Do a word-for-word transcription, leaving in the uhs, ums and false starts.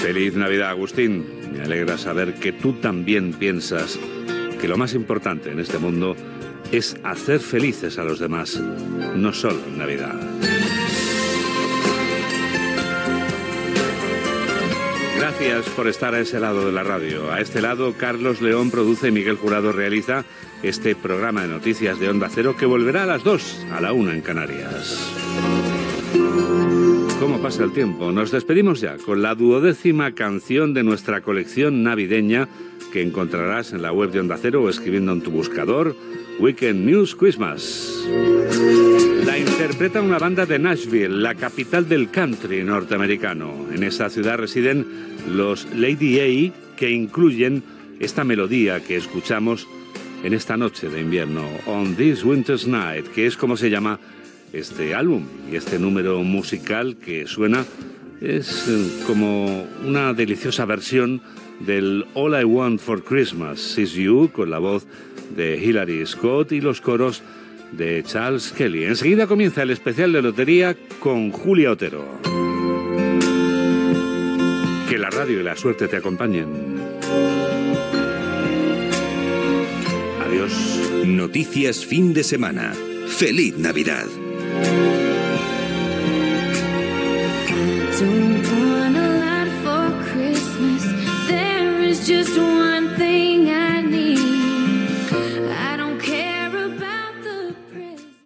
Feliz Navidad, Agustín. Me alegra saber que tú también piensas que lo más importante en este mundo es hacer felices a los demás, no solo en Navidad. Gracias por estar a ese lado de la radio. A este lado, Carlos León produce y Miguel Jurado realiza este programa de noticias de Onda Cero que volverá a las dos, a la una en Canarias. ¿Cómo pasa el tiempo? Nos despedimos ya con la duodécima canción de nuestra colección navideña que encontrarás en la web de Onda Cero o escribiendo en tu buscador Weekend News Christmas. La interpreta una banda de Nashville, la capital del country norteamericano. En esa ciudad residen los Lady A, que incluyen esta melodía que escuchamos en esta noche de invierno, On This Winter's Night, que es como se llama este álbum y este número musical que suena es como una deliciosa versión del All I Want for Christmas Is You, con la voz de Hilary Scott y los coros de Charles Kelly. Enseguida comienza el especial de lotería con Julia Otero. Que la radio y la suerte te acompañen. Adiós. Noticias fin de semana. ¡Feliz Navidad!